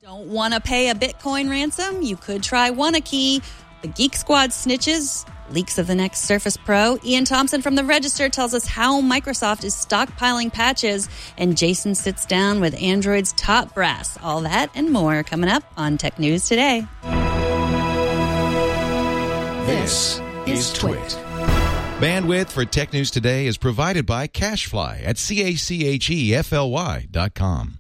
Don't want to pay a Bitcoin ransom? You could try WannaKey. The Geek Squad snitches, leaks of the next Surface Pro. Ian Thompson from The Register tells us how Microsoft is stockpiling patches. And Jason sits down with Android's top brass. All that and more coming up on Tech News Today. This is Twit. Bandwidth for Tech News Today is provided by CacheFly at CACHEFLY.com.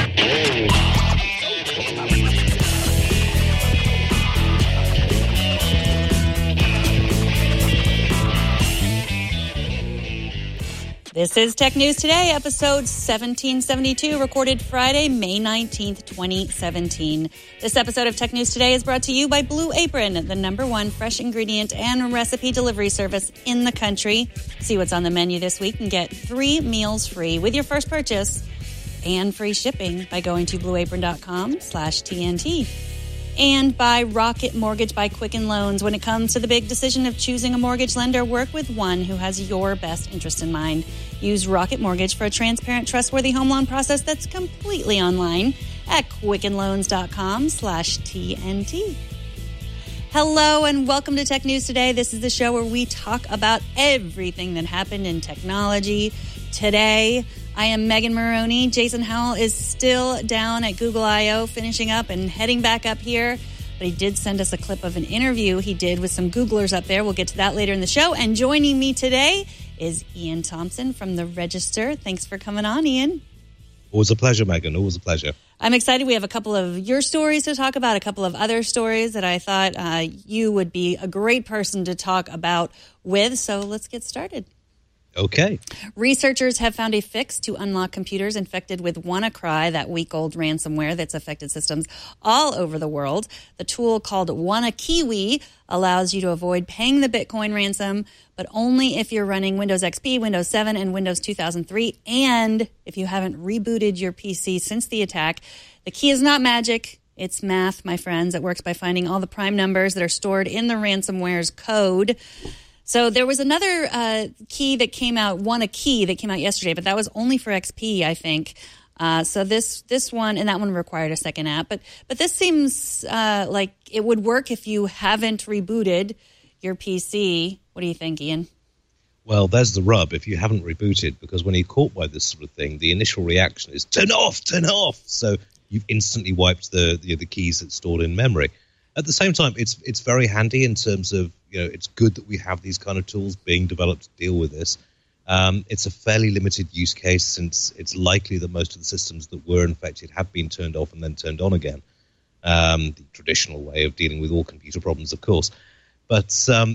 This is Tech News Today, episode 1772, recorded Friday, May 19th, 2017. This episode of Tech News Today is brought to you by Blue Apron, the #1 fresh ingredient and recipe delivery service in the country. See what's on the menu this week and get 3 meals free with your first purchase and free shipping by going to blueapron.com/TNT. And by Rocket Mortgage by Quicken Loans. When it comes to the big decision of choosing a mortgage lender, work with one who has your best interest in mind. Use Rocket Mortgage for a transparent, trustworthy home loan process that's completely online at quickenloans.com/TNT. Hello and welcome to Tech News Today. This is the show where we talk about everything that happened in technology today. I am Megan Maroney. Jason Howell is still down at Google I.O. finishing up and heading back up here. But he did send us a clip of an interview he did with some Googlers up there. We'll get to that later in the show. And joining me today is Ian Thompson from The Register. Thanks for coming on, Ian. Always a pleasure, Megan. Always a pleasure. I'm excited. We have a couple of your stories to talk about, a couple of other stories that I thought you would be a great person to talk about with. So let's get started. Okay. Researchers have found a fix to unlock computers infected with WannaCry, that week-old ransomware that's affected systems all over the world. The tool called WannaKiwi allows you to avoid paying the Bitcoin ransom, but only if you're running Windows XP, Windows 7, and Windows 2003, and if you haven't rebooted your PC since the attack. The key is not magic. It's math, my friends. It works by finding all the prime numbers that are stored in the ransomware's code. So there was another key that came out, WannaKey, that came out yesterday, but that was only for XP, I think. So this one, and that one required a second app. But this seems like it would work if you haven't rebooted your PC. What do you think, Ian? Well, there's the rub. If you haven't rebooted, because when you're caught by this sort of thing, the initial reaction is turn off. So you've instantly wiped the keys that's stored in memory. At the same time, it's very handy in terms of, it's good that we have these kind of tools being developed to deal with this. It's a fairly limited use case since it's likely that most of the systems that were infected have been turned off and then turned on again. The traditional way of dealing with all computer problems, of course. But,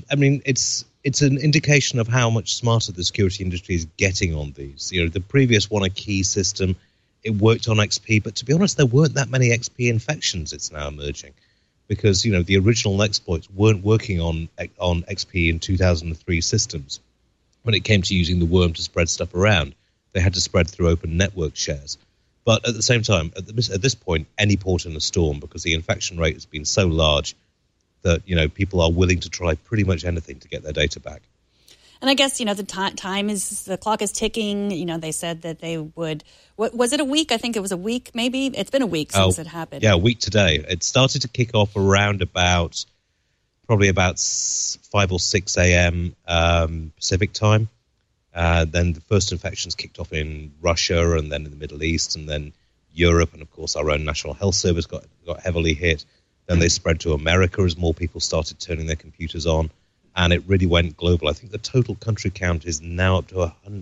it's an indication of how much smarter the security industry is getting on these. The previous WannaKey system, it worked on XP, but to be honest, there weren't that many XP infections it's now emerging. Because, the original exploits weren't working on XP in 2003 systems. When it came to using the worm to spread stuff around, they had to spread through open network shares. But at the same time, at this point, any port in a storm, because the infection rate has been so large that, people are willing to try pretty much anything to get their data back. And I guess, the clock is ticking. They said that they would, was it a week? I think it was a week, maybe. It's been a week since it happened. Yeah, a week today. It started to kick off around probably about 5 or 6 a.m. Pacific time. Then the first infections kicked off in Russia and then in the Middle East and then Europe. And, of course, our own National Health Service got heavily hit. Then they spread to America as more people started turning their computers on. And it really went global. I think the total country count is now up to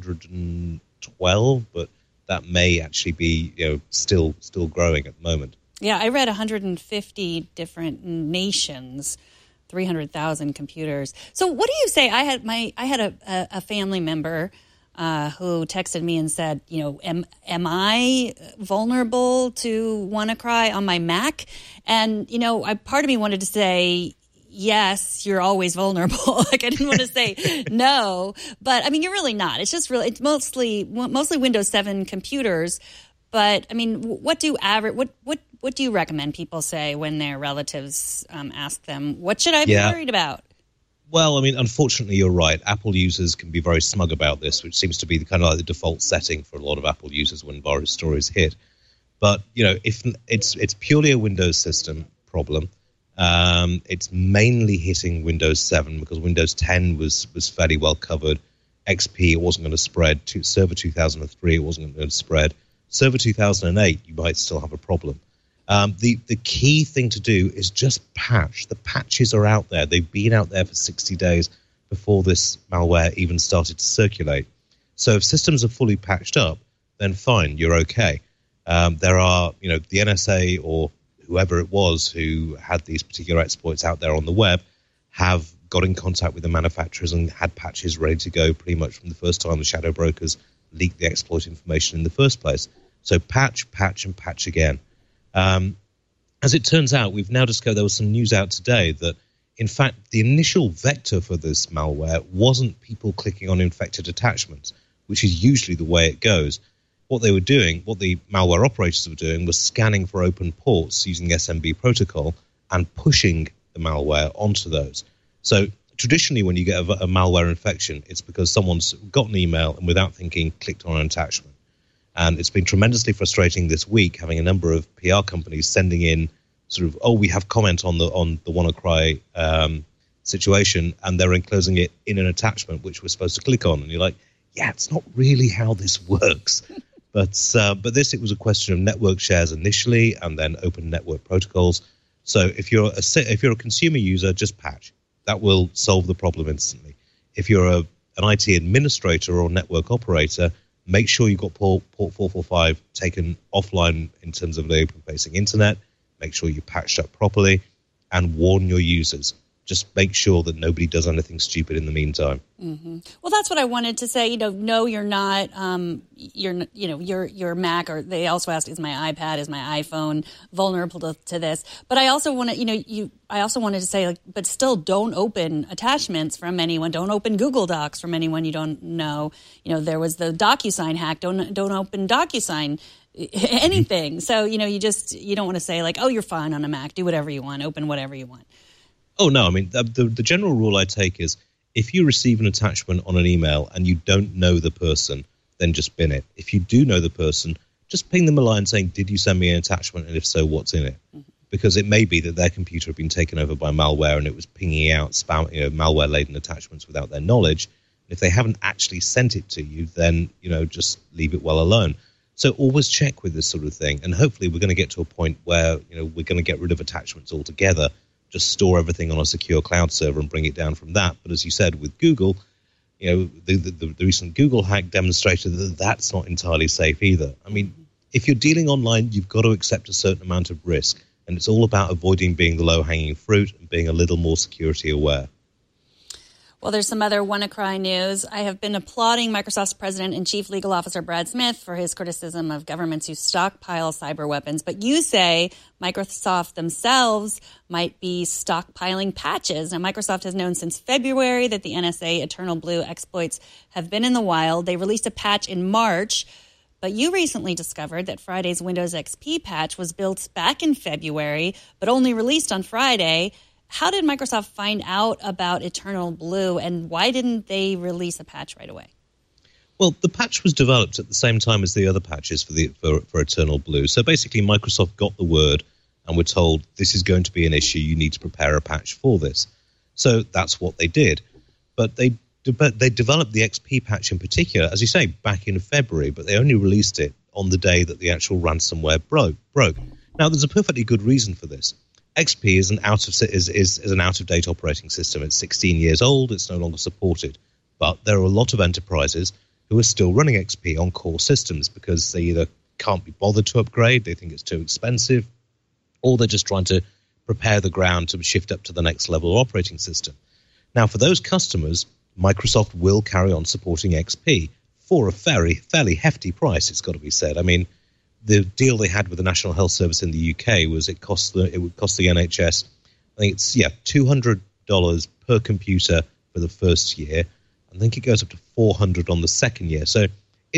112, but that may actually be, still growing at the moment. Yeah, I read 150 different nations, 300,000 computers. So what do you say? I had a family member who texted me and said, am I vulnerable to WannaCry on my Mac? And, part of me wanted to say, yes, you're always vulnerable. I didn't want to say no, but you're really not. It's just it's mostly Windows 7 computers. But what do you recommend people say when their relatives ask them, what should I be worried about? Well, unfortunately, you're right. Apple users can be very smug about this, which seems to be the default setting for a lot of Apple users when virus stories hit. But, if it's purely a Windows system problem, it's mainly hitting Windows 7 because Windows 10 was fairly well covered. XP, it wasn't going to spread. Server 2003, it wasn't going to spread. Server 2008, you might still have a problem. The key thing to do is just patch. The patches are out there. They've been out there for 60 days before this malware even started to circulate. So if systems are fully patched up, then fine, you're okay. There are, the NSA or whoever it was who had these particular exploits out there on the web have got in contact with the manufacturers and had patches ready to go pretty much from the first time the shadow brokers leaked the exploit information in the first place. So patch, and patch again. As it turns out, we've now discovered there was some news out today that, in fact, the initial vector for this malware wasn't people clicking on infected attachments, which is usually the way it goes. What they were doing, what the malware operators were doing, was scanning for open ports using the SMB protocol and pushing the malware onto those. So traditionally, when you get a malware infection, it's because someone's got an email and without thinking clicked on an attachment. And it's been tremendously frustrating this week having a number of PR companies sending in sort of, we have comment on the WannaCry situation, and they're enclosing it in an attachment which we're supposed to click on. And you're like, yeah, it's not really how this works. But this, it was a question of network shares initially and then open network protocols. So if you're a consumer user, just patch. That will solve the problem instantly. If you're an IT administrator or network operator, make sure you've got port 445 taken offline in terms of the open-facing internet. Make sure you patched up properly and warn your users. Just make sure that nobody does anything stupid in the meantime. Mm-hmm. Well, that's what I wanted to say. No, you're not. Your Mac, or they also asked, is my iPad, is my iPhone vulnerable to this? But I also want to, I also wanted to say, but still, don't open attachments from anyone. Don't open Google Docs from anyone you don't know. There was the DocuSign hack. Don't open DocuSign. Anything. So you don't want to say you're fine on a Mac. Do whatever you want. Open whatever you want. Oh, no. I mean, the general rule I take is if you receive an attachment on an email and you don't know the person, then just bin it. If you do know the person, just ping them a line saying, did you send me an attachment? And if so, what's in it? Mm-hmm. Because it may be that their computer had been taken over by malware and it was pinging out spam, malware-laden attachments without their knowledge. And if they haven't actually sent it to you, then, just leave it well alone. So always check with this sort of thing. And hopefully we're going to get to a point where, we're going to get rid of attachments altogether. Just store everything on a secure cloud server and bring it down from that. But as you said, with Google, the recent Google hack demonstrated that that's not entirely safe either. I mean, if you're dealing online, you've got to accept a certain amount of risk. And it's all about avoiding being the low-hanging fruit and being a little more security aware. Well, there's some other WannaCry news. I have been applauding Microsoft's president and chief legal officer, Brad Smith, for his criticism of governments who stockpile cyber weapons. But you say Microsoft themselves might be stockpiling patches. Now, Microsoft has known since February that the NSA Eternal Blue exploits have been in the wild. They released a patch in March. But you recently discovered that Friday's Windows XP patch was built back in February, but only released on Friday. How did Microsoft find out about Eternal Blue, and why didn't they release a patch right away? Well, the patch was developed at the same time as the other patches for Eternal Blue. So basically, Microsoft got the word and were told, this is going to be an issue, you need to prepare a patch for this. So that's what they did. But they developed the XP patch in particular, as you say, back in February, but they only released it on the day that the actual ransomware broke. Now, there's a perfectly good reason for this. XP is an out-of-date operating system. It's 16 years old. It's no longer supported. But there are a lot of enterprises who are still running XP on core systems because they either can't be bothered to upgrade, they think it's too expensive, or they're just trying to prepare the ground to shift up to the next level of operating system. Now, for those customers, Microsoft will carry on supporting XP for a fairly hefty price, it's got to be said. I mean, the deal they had with the National Health Service in the UK was it would cost the NHS, I think it's $200 per computer for the first year. I think it goes up to $400 on the second year. So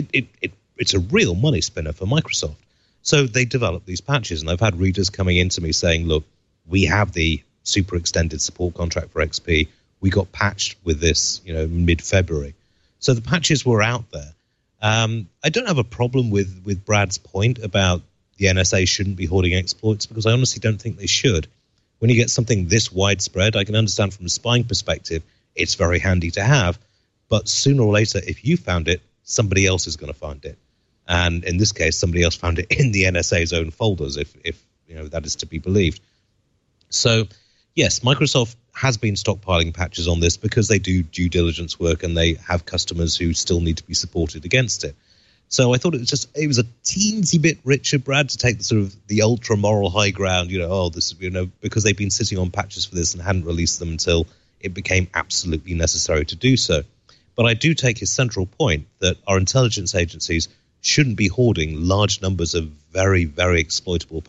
it's a real money spinner for Microsoft. So they developed these patches, and I've had readers coming into me saying, look, we have the super extended support contract for XP. We got patched with this, mid-February. So the patches were out there. I don't have a problem with Brad's point about, the NSA shouldn't be hoarding exploits, because I honestly don't think they should. When you get something this widespread, I can understand from a spying perspective, it's very handy to have. But sooner or later, if you found it, somebody else is going to find it. And in this case, somebody else found it in the NSA's own folders, if that is to be believed. So, yes, Microsoft has been stockpiling patches on this because they do due diligence work and they have customers who still need to be supported against it. So I thought it was a teensy bit richer, Brad, to take the sort of the ultra moral high ground, because they've been sitting on patches for this and hadn't released them until it became absolutely necessary to do so. But I do take his central point that our intelligence agencies shouldn't be hoarding large numbers of very, very exploitable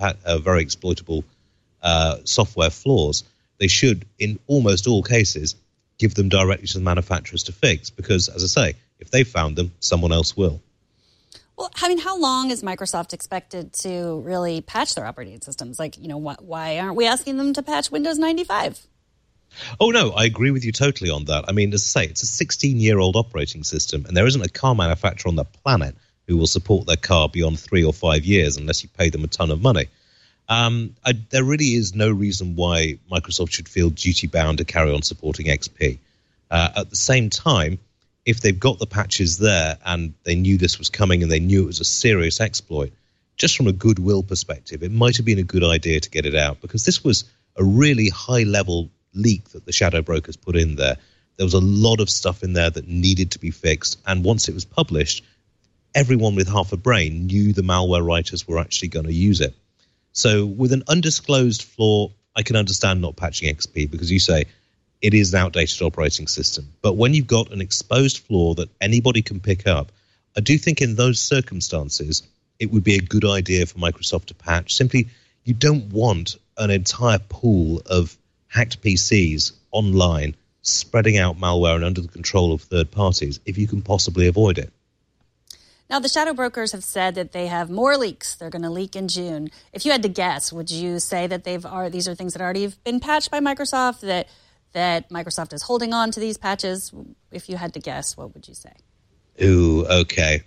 software flaws. They should, in almost all cases, give them directly to the manufacturers to fix, because, as I say, if they found them, someone else will. Well, I mean, how long is Microsoft expected to really patch their operating systems? Why aren't we asking them to patch Windows 95? Oh, no, I agree with you totally on that. I mean, as I say, it's a 16-year-old operating system, and there isn't a car manufacturer on the planet who will support their car beyond 3 or 5 years unless you pay them a ton of money. There really is no reason why Microsoft should feel duty-bound to carry on supporting XP. At the same time, if they've got the patches there and they knew this was coming and they knew it was a serious exploit, just from a goodwill perspective, it might have been a good idea to get it out, because this was a really high-level leak that the shadow brokers put in there. There was a lot of stuff in there that needed to be fixed, and once it was published, everyone with half a brain knew the malware writers were actually going to use it. So with an undisclosed flaw, I can understand not patching XP, because you say it is an outdated operating system. But when you've got an exposed flaw that anybody can pick up, I do think in those circumstances, it would be a good idea for Microsoft to patch. Simply, you don't want an entire pool of hacked PCs online spreading out malware and under the control of third parties if you can possibly avoid it. Now, the shadow brokers have said that they have more leaks. They're going to leak in June. If you had to guess, would you say that these are things that already have been patched by Microsoft, that Microsoft is holding on to these patches? If you had to guess, what would you say? Ooh, okay.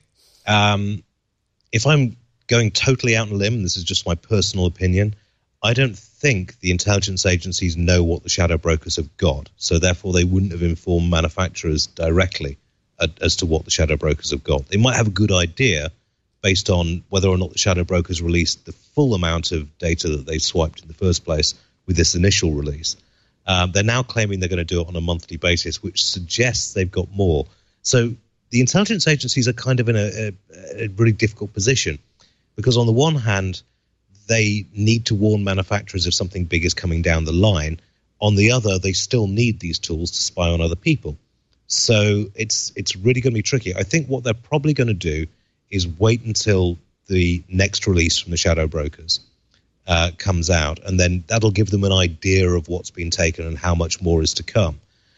If I'm going totally out on a limb, and this is just my personal opinion, I don't think the intelligence agencies know what the shadow brokers have got, so therefore they wouldn't have informed manufacturers directly as to what the shadow brokers have got. They might have a good idea based on whether or not the shadow brokers released the full amount of data that they swiped in the first place with this initial release. They're now claiming they're going to do it on a monthly basis, which suggests they've got more. So the intelligence agencies are kind of in a really difficult position, because on the one hand, they need to warn manufacturers if something big is coming down the line. On the other, they still need these tools to spy on other people. So it's really going to be tricky. I think what they're probably going to do is wait until the next release from the shadow brokers comes out, and then that'll give them an idea of what's been taken and how much more is to come.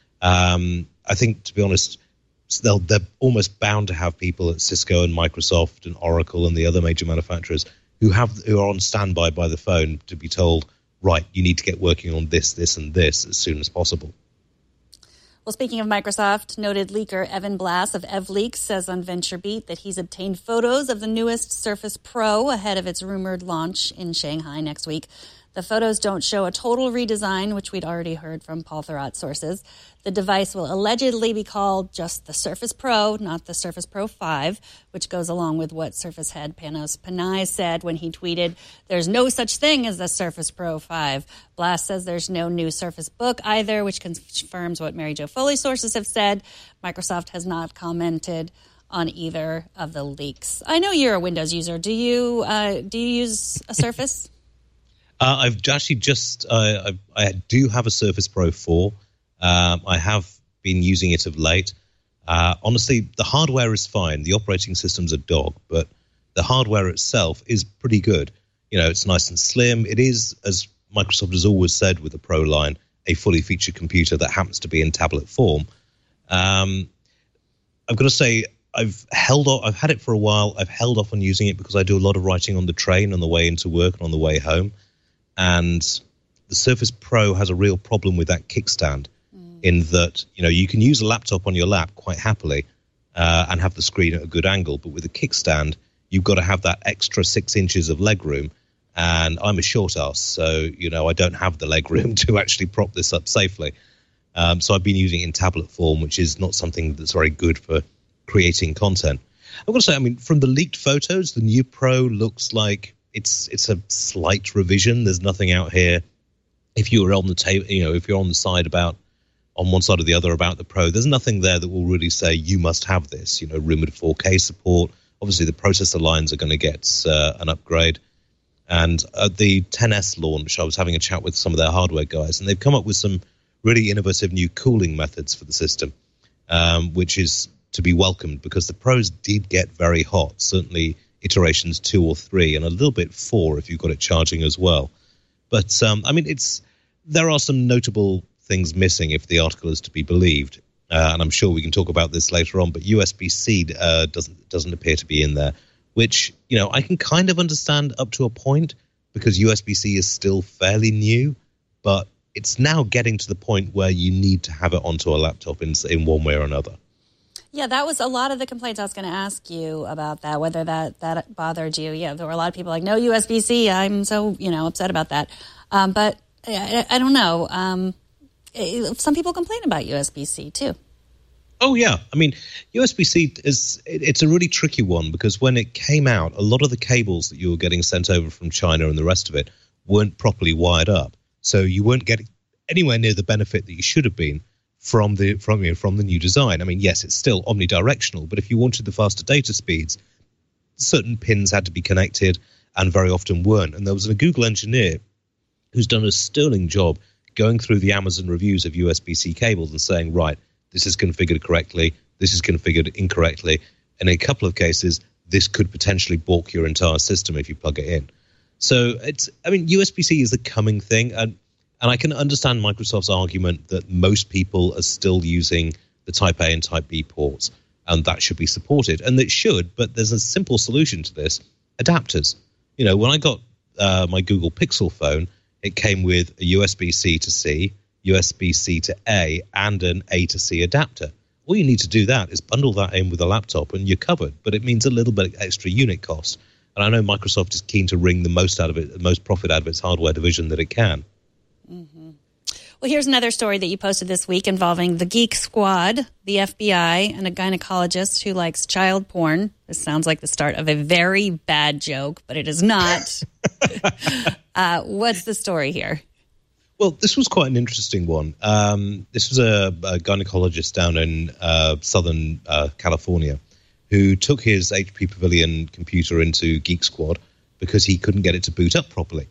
I think, to be honest, they're almost bound to have people at Cisco and Microsoft and Oracle and the other major manufacturers who are on standby by the phone to be told, right, you need to get working on this, this, and this as soon as possible. Well, speaking of Microsoft, noted leaker Evan Blass of EvLeaks says on VentureBeat that he's obtained photos of the newest Surface Pro ahead of its rumored launch in Shanghai next week. The photos don't show a total redesign, which we'd already heard from Paul Thurrott sources. The device will allegedly be called just the Surface Pro, not the Surface Pro 5, which goes along with what Surface head Panos Panay said when he tweeted, "There's no such thing as the Surface Pro 5. Blass says there's no new Surface Book either, which confirms what Mary Jo Foley sources have said. Microsoft has not commented on either of the leaks. I know you're a Windows user. Do you use a Surface? I've actually I do have a Surface Pro 4. I have been using it of late. Honestly, the hardware is fine. The operating system's a dog, but the hardware itself is pretty good. You know, it's nice and slim. It is, as Microsoft has always said with the Pro line, a fully featured computer that happens to be in tablet form. I've got to say, I've had it for a while. I've held off on using it because I do a lot of writing on the train on the way into work and on the way home. And the Surface Pro has a real problem with that kickstand in that, you know, you can use a laptop on your lap quite happily and have the screen at a good angle. But with a kickstand, you've got to have that extra 6 inches of legroom. And I'm a short ass, so, I don't have the legroom to actually prop this up safely. So I've been using it in tablet form, which is not something that's very good for creating content. I've got to say, from the leaked photos, the new Pro looks like it's a slight revision. There's nothing out here. If you were on the table, if you're on the side on one side or the other about the Pro, there's nothing there that will really say you must have this. Rumored 4K support. Obviously, the processor lines are going to get an upgrade. And at the XS launch, I was having a chat with some of their hardware guys, and they've come up with some really innovative new cooling methods for the system, which is to be welcomed because the Pros did get very hot, certainly iterations 2 or 3, and a little bit 4 if you've got it charging as well. But, there are some notable things missing if the article is to be believed, and I'm sure we can talk about this later on, but USB-C doesn't appear to be in there, which, I can kind of understand up to a point because USB-C is still fairly new, but it's now getting to the point where you need to have it onto a laptop in one way or another. Yeah, that was a lot of the complaints. I was going to ask you about that, whether that bothered you. Yeah, there were a lot of people like, no USB-C. I'm so, upset about that. But I don't know. Some people complain about USB-C too. Oh, yeah. USB-C it's a really tricky one because when it came out, a lot of the cables that you were getting sent over from China and the rest of it weren't properly wired up. So you weren't getting anywhere near the benefit that you should have been from the new design. Yes, it's still omnidirectional, but if you wanted the faster data speeds, certain pins had to be connected and very often weren't. And there was a Google engineer who's done a sterling job going through the Amazon reviews of USB-C cables and saying, right, this is configured correctly, this is configured incorrectly, and in a couple of cases, this could potentially balk your entire system if you plug it in. So USB-C is the coming thing, and I can understand Microsoft's argument that most people are still using the Type A and Type B ports, and that should be supported, and it should, but there's a simple solution to this: adapters. When I got my Google Pixel phone, it came with a USB-C to C, USB-C to A, and an A to C adapter. All you need to do that is bundle that in with a laptop and you're covered, but it means a little bit extra unit cost. And I know Microsoft is keen to wring the most profit out of its hardware division that it can. Mm-hmm. Well, here's another story that you posted this week involving the Geek Squad, the FBI, and a gynecologist who likes child porn. This sounds like the start of a very bad joke, but it is not. What's the story here? Well, this was quite an interesting one. This was a gynecologist down in Southern California who took his HP Pavilion computer into Geek Squad because he couldn't get it to boot up properly.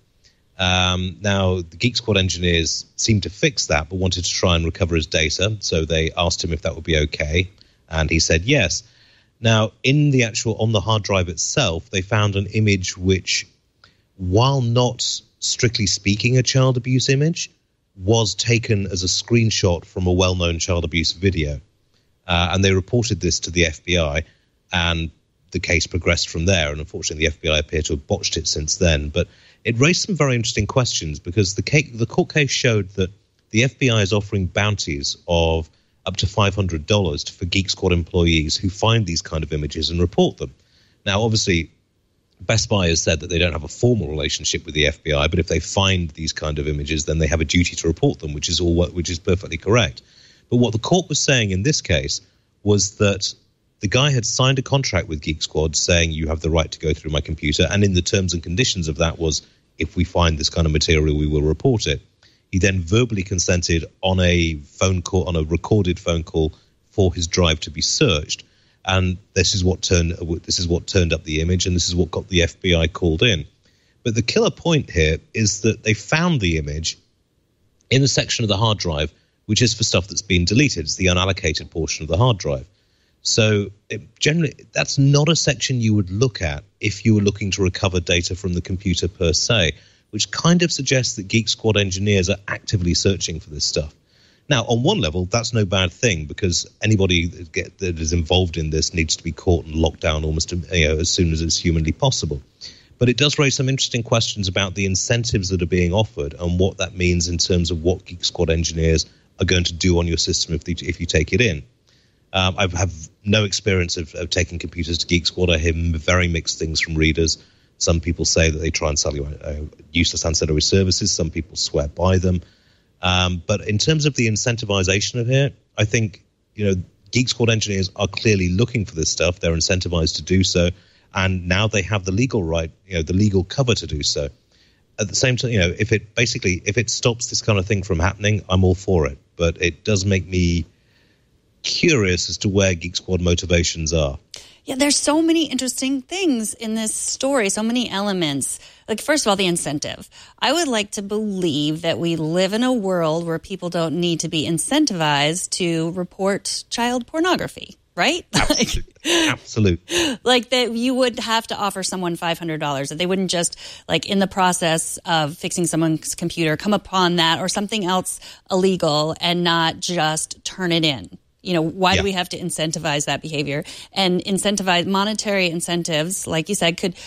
Now, the Geek Squad engineers seemed to fix that, but wanted to try and recover his data. So they asked him if that would be okay, and he said yes. Now, on the hard drive itself, they found an image which, while not strictly speaking a child abuse image, was taken as a screenshot from a well-known child abuse video. And they reported this to the FBI, and the case progressed from there. And unfortunately, the FBI appear to have botched it since then. But it raised some very interesting questions because the court case showed that the FBI is offering bounties of up to $500 for Geek Squad employees who find these kind of images and report them. Now, obviously, Best Buy has said that they don't have a formal relationship with the FBI, but if they find these kind of images, then they have a duty to report them, which is perfectly correct. But what the court was saying in this case was that the guy had signed a contract with Geek Squad saying you have the right to go through my computer, and in the terms and conditions of that was if we find this kind of material, we will report it. He then verbally consented on a recorded phone call for his drive to be searched. And this is what turned up the image, and this is what got the FBI called in. But the killer point here is that they found the image in a section of the hard drive, which is for stuff that's been deleted. It's the unallocated portion of the hard drive. So generally, that's not a section you would look at if you were looking to recover data from the computer per se, which kind of suggests that Geek Squad engineers are actively searching for this stuff. Now, on one level, that's no bad thing because anybody that is involved in this needs to be caught and locked down almost as soon as it's humanly possible. But it does raise some interesting questions about the incentives that are being offered and what that means in terms of what Geek Squad engineers are going to do on your system if you take it in. I have no experience of taking computers to Geek Squad. I hear very mixed things from readers. Some people say that they try and sell you useless ancillary services. Some people swear by them. But in terms of the incentivization of it, I think, Geek Squad engineers are clearly looking for this stuff. They're incentivized to do so. And now they have the legal right, the legal cover to do so. At the same time, if it stops this kind of thing from happening, I'm all for it. But it does make me curious as to where Geek Squad motivations are. Yeah, there's so many interesting things in this story, so many elements. Like, first of all, the incentive. I would like to believe that we live in a world where people don't need to be incentivized to report child pornography, right? Absolutely. Like that you would have to offer someone $500, that they wouldn't just, like, in the process of fixing someone's computer, come upon that or something else illegal and not just turn it in. Why do we have to incentivize that behavior? And incentivize monetary incentives, like you said, could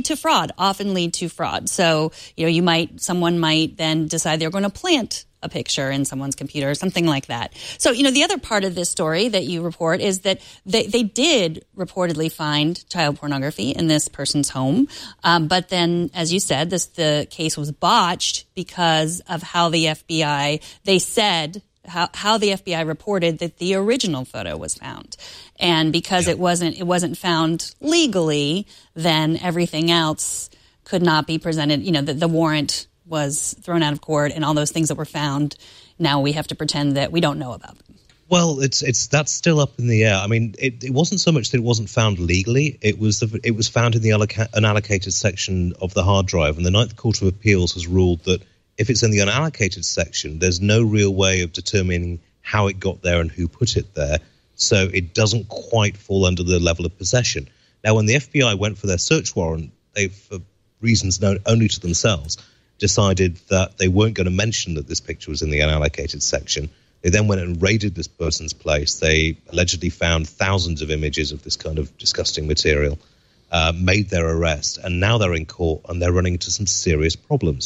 often lead to fraud. So, someone might then decide they're going to plant a picture in someone's computer or something like that. So, the other part of this story that you report is that they did reportedly find child pornography in this person's home. But then, as you said, the case was botched because of how the FBI, they said, how the FBI reported that the original photo was found. And because it wasn't found legally, then everything else could not be presented. The warrant was thrown out of court and all those things that were found, now we have to pretend that we don't know about them. Well, that's still up in the air. I mean, it wasn't so much that it wasn't found legally. It was found in the unallocated section of the hard drive, and the Ninth Court of Appeals has ruled that if it's in the unallocated section, there's no real way of determining how it got there and who put it there, so it doesn't quite fall under the level of possession. Now, when the FBI went for their search warrant, they, for reasons known only to themselves, decided that they weren't going to mention that this picture was in the unallocated section. They then went and raided this person's place. They allegedly found thousands of images of this kind of disgusting material, made their arrest, and now they're in court and they're running into some serious problems.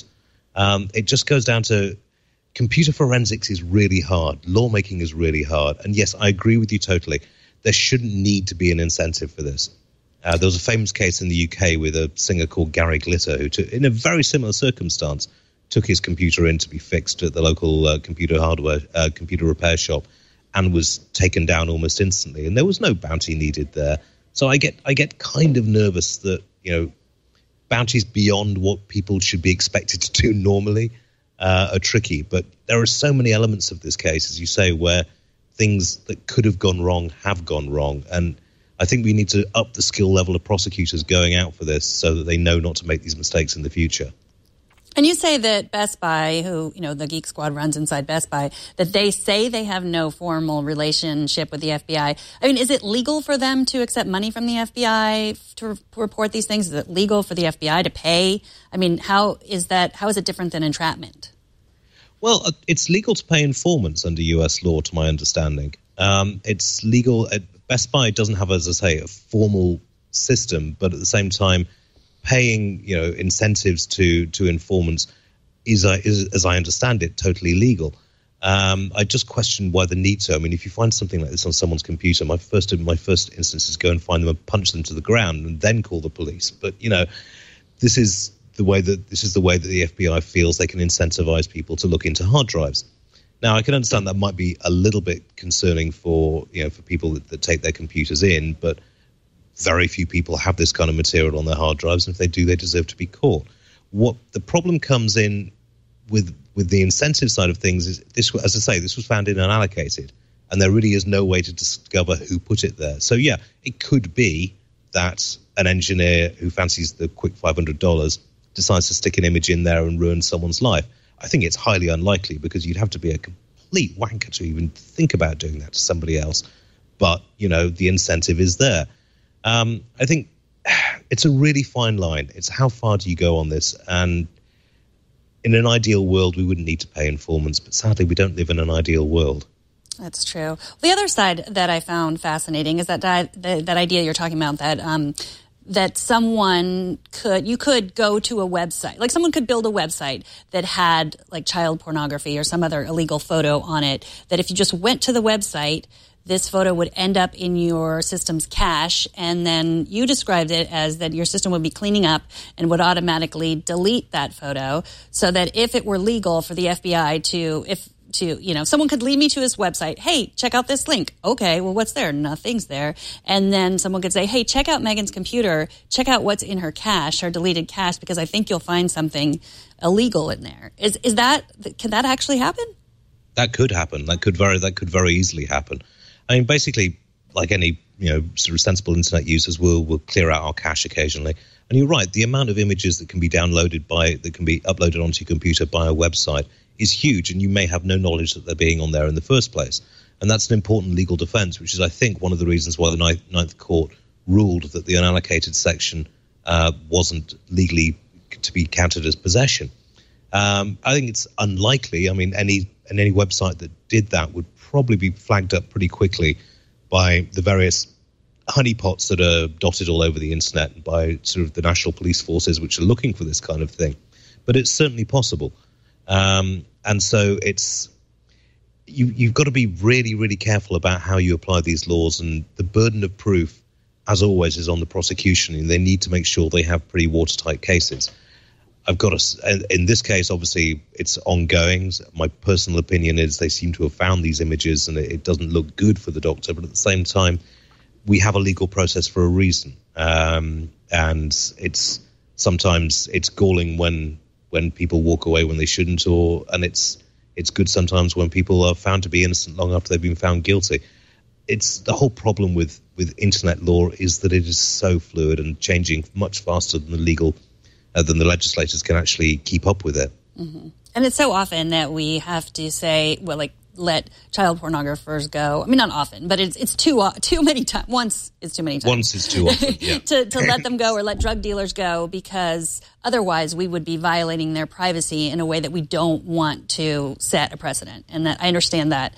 It just goes down to computer forensics is really hard. Lawmaking is really hard. And yes, I agree with you totally. There shouldn't need to be an incentive for this. There was a famous case in the UK with a singer called Gary Glitter who, in a very similar circumstance, took his computer in to be fixed at the local computer repair shop and was taken down almost instantly. And there was no bounty needed there. So I get kind of nervous that, bounties beyond what people should be expected to do normally are tricky. But there are so many elements of this case, as you say, where things that could have gone wrong have gone wrong. And I think we need to up the skill level of prosecutors going out for this so that they know not to make these mistakes in the future. And you say that Best Buy, who, the Geek Squad runs inside Best Buy, that they say they have no formal relationship with the FBI. I mean, is it legal for them to accept money from the FBI to report these things? Is it legal for the FBI to pay? I mean, how is it different than entrapment? Well, it's legal to pay informants under U.S. law, to my understanding. It's legal. Best Buy doesn't have, as I say, a formal system, but at the same time, paying incentives to informants is, as I understand it, totally legal. I just question why the need to. I mean, if you find something like this on someone's computer, my first instance is go and find them and punch them to the ground and then call the police. But this is the way that the FBI feels they can incentivize people to look into hard drives. Now, I can understand that might be a little bit concerning for people that take their computers in, but very few people have this kind of material on their hard drives, and if they do, they deserve to be caught. What the problem comes in with the incentive side of things is this, as I say, this was found in unallocated, and there really is no way to discover who put it there. So yeah, it could be that an engineer who fancies the quick $500 decides to stick an image in there and ruin someone's life. I think it's highly unlikely because you'd have to be a complete wanker to even think about doing that to somebody else. But, the incentive is there. I think it's a really fine line. It's how far do you go on this? And in an ideal world, we wouldn't need to pay informants, but sadly, we don't live in an ideal world. That's true. The other side that I found fascinating is that idea you're talking about, that someone could go to a website, like someone could build a website that had like child pornography or some other illegal photo on it, that if you just went to the website, this photo would end up in your system's cache, and then you described it as that your system would be cleaning up and would automatically delete that photo, so that if it were legal for the FBI to someone could lead me to his website. Hey, check out this link. Okay, well, what's there? Nothing's there. And then someone could say, hey, check out Megan's computer. Check out what's in her cache, her deleted cache, because I think you'll find something illegal in there. Can that actually happen? That could happen. That could very easily happen. I mean, basically, like any sort of sensible internet users, we'll clear out our cache occasionally. And you're right, the amount of images that can be that can be uploaded onto your computer by a website is huge, and you may have no knowledge that they're being on there in the first place. And that's an important legal defense, which is, I think, one of the reasons why the Ninth Court ruled that the unallocated section wasn't legally to be counted as possession. I think it's unlikely. I mean, any website that did that would probably be flagged up pretty quickly by the various honeypots that are dotted all over the internet, and by sort of the national police forces which are looking for this kind of thing. But it's certainly possible. And so you've got to be really, really careful about how you apply these laws, and the burden of proof, as always, is on the prosecution, and they need to make sure they have pretty watertight cases. In this case, obviously, it's ongoing. My personal opinion is they seem to have found these images, and it doesn't look good for the doctor. But at the same time, we have a legal process for a reason, and sometimes it's galling when people walk away when they shouldn't, and it's good sometimes when people are found to be innocent long after they've been found guilty. It's the whole problem with internet law is that it is so fluid and changing much faster than the legislators can actually keep up with it. Mm-hmm. And it's so often that we have to say, well, like, let child pornographers go. I mean, not often, but it's too many times. Once is too many times. Once is too often, yeah. to let them go, or let drug dealers go, because otherwise we would be violating their privacy in a way that we don't want to set a precedent. And that I understand that.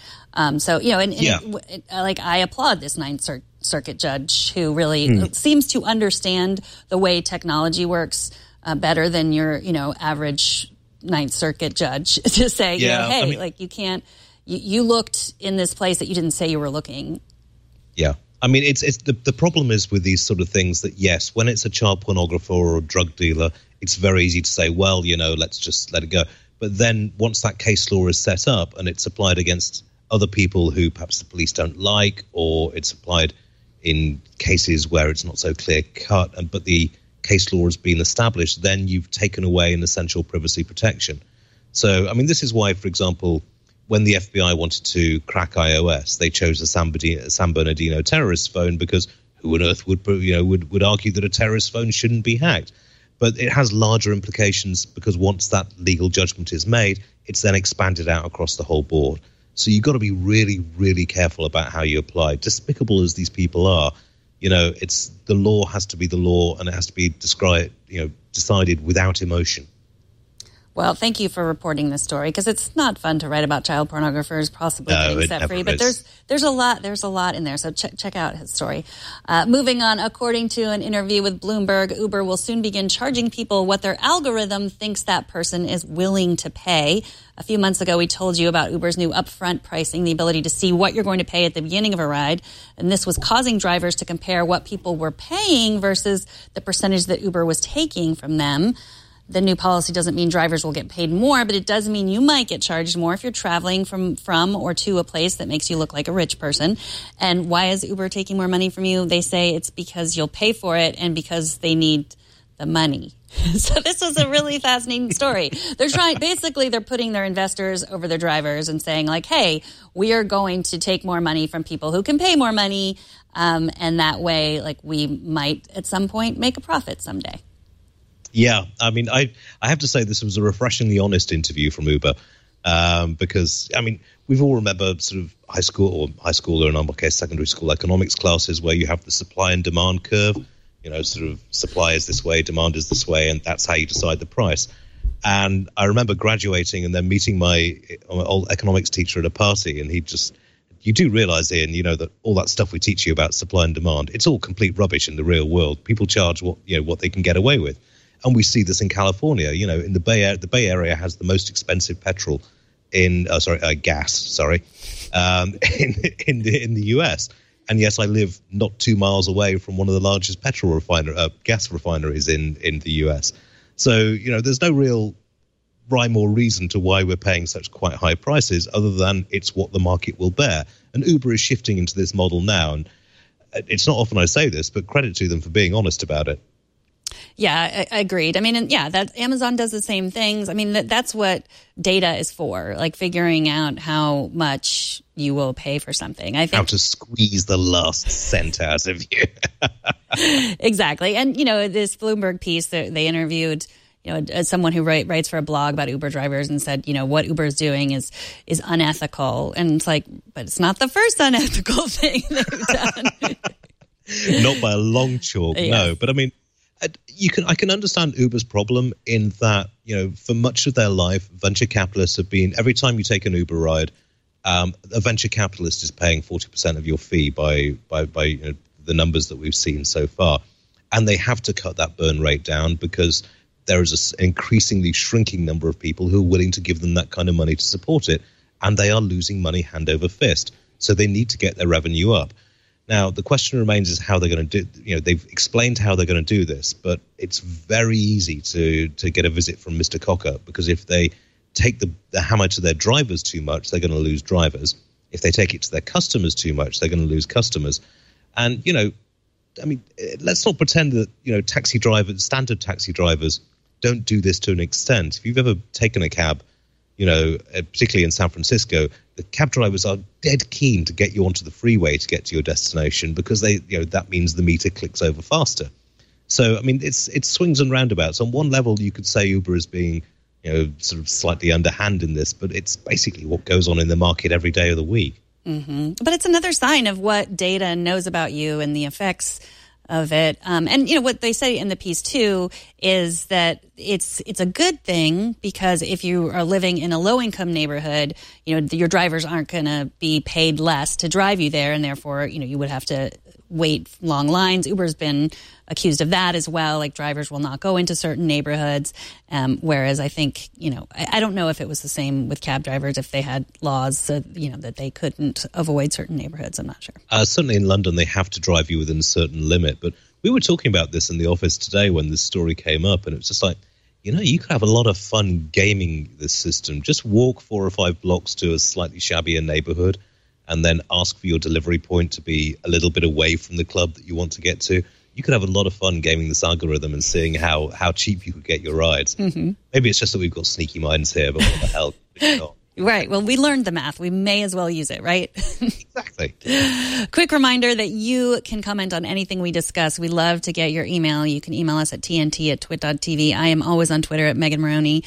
Like, I applaud this Ninth Circuit judge who really seems to understand the way technology works better than your, average Ninth Circuit judge to say, you can't. You looked in this place that you didn't say you were looking. Yeah. I mean, it's the problem is with these sort of things that, yes, when it's a child pornographer or a drug dealer, it's very easy to say, well, let's just let it go. But then once that case law is set up and it's applied against other people who perhaps the police don't like, or it's applied in cases where it's not so clear cut, but the case law has been established, then you've taken away an essential privacy protection. So, I mean, this is why, for example, when the FBI wanted to crack iOS, they chose a San Bernardino terrorist phone, because who on earth would argue that a terrorist phone shouldn't be hacked? But it has larger implications, because once that legal judgment is made, it's then expanded out across the whole board. So you've got to be really, really careful about how you apply. Despicable as these people are, it's the law has to be the law, and it has to be decided without emotion. Well, thank you for reporting this story, because it's not fun to write about child pornographers possibly getting set free. But there's a lot in there. So check out his story. Moving on, according to an interview with Bloomberg, Uber will soon begin charging people what their algorithm thinks that person is willing to pay. A few months ago, we told you about Uber's new upfront pricing, the ability to see what you're going to pay at the beginning of a ride. And this was causing drivers to compare what people were paying versus the percentage that Uber was taking from them. The new policy doesn't mean drivers will get paid more, but it does mean you might get charged more if you're traveling from or to a place that makes you look like a rich person. And why is Uber taking more money from you? They say it's because you'll pay for it and because they need the money. So this was a really fascinating story. They're putting their investors over their drivers and saying, like, hey, we are going to take more money from people who can pay more money. And that way, like, we might at some point make a profit someday. Yeah, I mean, I have to say this was a refreshingly honest interview from Uber, because, I mean, we've all remembered sort of high school or in our case secondary school economics classes where you have the supply and demand curve, sort of supply is this way, demand is this way, and that's how you decide the price. And I remember graduating and then meeting my old economics teacher at a party, and you do realize, Ian, that all that stuff we teach you about supply and demand, it's all complete rubbish in the real world. People charge what they can get away with. And we see this in California. In the Bay Area has the most expensive petrol gas in the US. And yes, I live not 2 miles away from one of the largest gas refineries in the US. So, there's no real rhyme or reason to why we're paying such quite high prices, other than it's what the market will bear. And Uber is shifting into this model now. And it's not often I say this, but credit to them for being honest about it. Yeah, I agreed. I mean, and that Amazon does the same things. I mean, that's what data is for, like figuring out how much you will pay for something. I think how to squeeze the last cent out of you. Exactly. And, this Bloomberg piece that they interviewed, as someone who writes for a blog about Uber drivers and said, what Uber is doing is unethical. And it's like, but it's not the first unethical thing they've done. Not by a long chalk, no. But I mean, I can understand Uber's problem in that, for much of their life, venture capitalists have been, every time you take an Uber ride, a venture capitalist is paying 40% of your fee by the numbers that we've seen so far. And they have to cut that burn rate down because there is an increasingly shrinking number of people who are willing to give them that kind of money to support it. And they are losing money hand over fist. So they need to get their revenue up. Now, the question remains is how they're going to do, they've explained how they're going to do this, but it's very easy to get a visit from Mr. Cocker, because if they take the hammer to their drivers too much, they're going to lose drivers. If they take it to their customers too much, they're going to lose customers. And, let's not pretend that, standard taxi drivers don't do this to an extent. If you've ever taken a cab, particularly in San Francisco, the cab drivers are dead keen to get you onto the freeway to get to your destination because that means the meter clicks over faster. So, I mean, it swings and roundabouts. On one level, you could say Uber is being, sort of slightly underhand in this, but it's basically what goes on in the market every day of the week. Mm-hmm. But it's another sign of what data knows about you and the effects of it. And what they say in the piece too is that it's a good thing, because if you are living in a low income neighborhood, your drivers aren't going to be paid less to drive you there, and therefore you would have to wait long lines. Uber's been accused of that as well. Like, drivers will not go into certain neighborhoods. Whereas I think, I don't know if it was the same with cab drivers, if they had laws, so, that they couldn't avoid certain neighborhoods. I'm not sure. Certainly in London, they have to drive you within a certain limit. But we were talking about this in the office today when this story came up, and it was just like, you could have a lot of fun gaming this system. Just walk 4 or 5 blocks to a slightly shabbier neighborhood and then ask for your delivery point to be a little bit away from the club that you want to get to. You could have a lot of fun gaming this algorithm and seeing how cheap you could get your rides. Mm-hmm. Maybe it's just that we've got sneaky minds here, but what the hell? Right. Well, we learned the math. We may as well use it, right? Exactly. Quick reminder that you can comment on anything we discuss. We love to get your email. You can email us at tnt@twit.tv. I am always on Twitter at Megan Maroney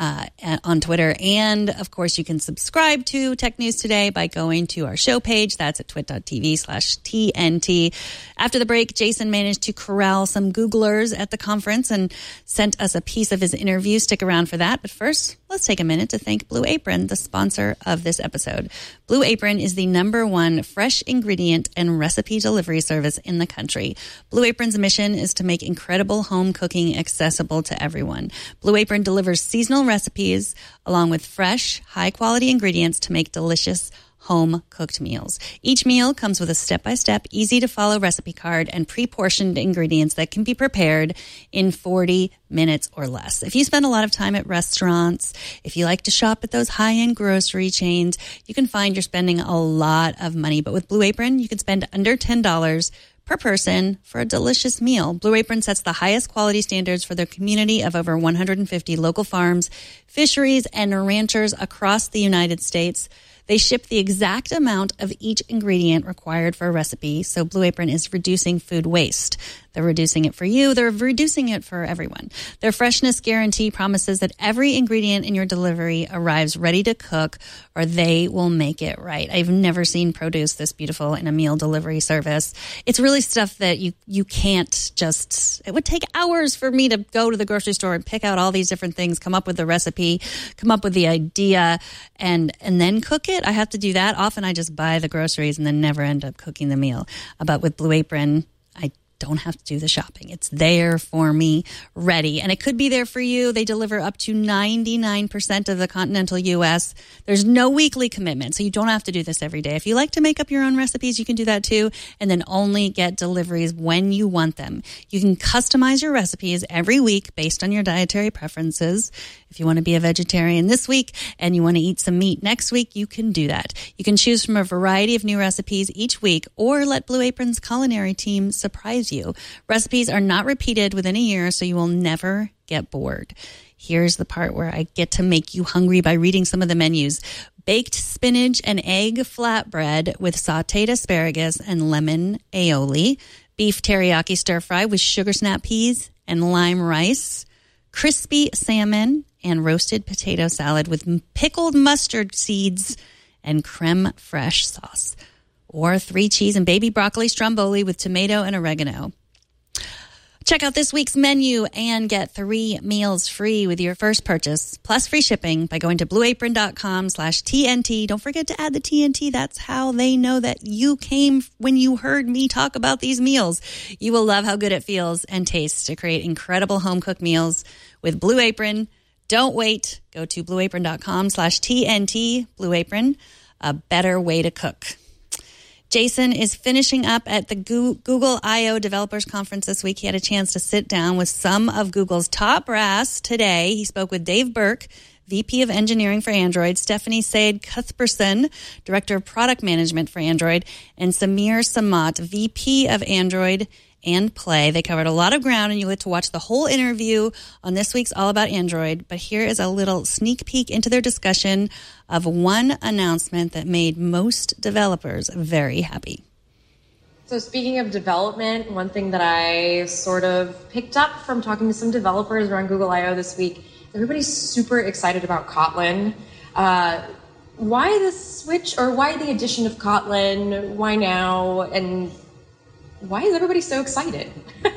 on Twitter. And, of course, you can subscribe to Tech News Today by going to our show page. That's at twit.tv/TNT. After the break, Jason managed to corral some Googlers at the conference and sent us a piece of his interview. Stick around for that. But first, let's take a minute to thank Blue Apron, the sponsor of this episode. Blue Apron is the #1 fresh ingredient and recipe delivery service in the country. Blue Apron's mission is to make incredible home cooking accessible to everyone. Blue Apron delivers seasonal recipes along with fresh, high-quality ingredients to make delicious home-cooked meals. Each meal comes with a step-by-step, easy-to-follow recipe card and pre-portioned ingredients that can be prepared in 40 minutes or less. If you spend a lot of time at restaurants, if you like to shop at those high-end grocery chains, you can find you're spending a lot of money. But with Blue Apron, you can spend under $10 per person for a delicious meal. Blue Apron sets the highest quality standards for their community of over 150 local farms, fisheries, and ranchers across the United States. They ship the exact amount of each ingredient required for a recipe, so Blue Apron is reducing food waste. They're reducing it for you. They're reducing it for everyone. Their freshness guarantee promises that every ingredient in your delivery arrives ready to cook, or they will make it right. I've never seen produce this beautiful in a meal delivery service. It's really stuff that you can't just... It would take hours for me to go to the grocery store and pick out all these different things, come up with the recipe, come up with the idea, and then cook it. I have to do that. Often I just buy the groceries and then never end up cooking the meal. But with Blue Apron, I don't have to do the shopping. It's there for me, ready. And it could be there for you. They deliver up to 99% of the continental U.S. There's no weekly commitment, so you don't have to do this every day. If you like to make up your own recipes, you can do that too, and then only get deliveries when you want them. You can customize your recipes every week based on your dietary preferences. If you want to be a vegetarian this week and you want to eat some meat next week, you can do that. You can choose from a variety of new recipes each week or let Blue Apron's culinary team surprise you. Recipes are not repeated within a year, so you will never get bored. Here's the part where I get to make you hungry by reading some of the menus. Baked spinach and egg flatbread with sautéed asparagus and lemon aioli. Beef teriyaki stir fry with sugar snap peas and lime rice. Crispy salmon and roasted potato salad with pickled mustard seeds and creme fraiche sauce. Or 3 cheese and baby broccoli stromboli with tomato and oregano. Check out this week's menu and get 3 meals free with your first purchase, plus free shipping by going to blueapron.com/TNT. Don't forget to add the TNT. That's how they know that you came when you heard me talk about these meals. You will love how good it feels and tastes to create incredible home-cooked meals with Blue Apron. Don't wait. Go to blueapron.com/TNT. Blue Apron, a better way to cook. Jason is finishing up at the Google I/O Developers Conference this week. He had a chance to sit down with some of Google's top brass today. He spoke with Dave Burke, VP of Engineering for Android, Stephanie Said Cuthbertson, Director of Product Management for Android, and Samir Samat, VP of Android and Play. They covered a lot of ground, and you get to watch the whole interview on this week's All About Android. But here is a little sneak peek into their discussion of one announcement that made most developers very happy. So speaking of development, one thing that I sort of picked up from talking to some developers around Google I/O this week, everybody's super excited about Kotlin. Why the switch, or why the addition of Kotlin? Why now? And why is everybody so excited?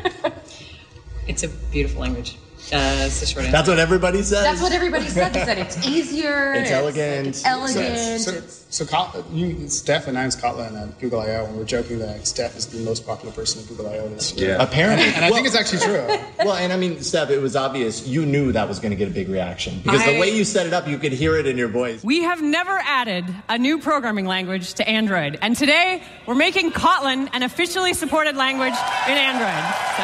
It's a beautiful language. It's the short answer. That's what everybody says? That's what everybody said. They said it's easier. It's elegant. It's elegant. So Kotlin, Steph announced Kotlin at Google I/O, and we're joking that Steph is the most popular person at Google I/O this year. Yeah. Apparently. And I think it's actually true. Well, and I mean, Steph, it was obvious. You knew that was going to get a big reaction. Because the way you set it up, you could hear it in your voice. We have never added a new programming language to Android. And today, we're making Kotlin an officially supported language in Android.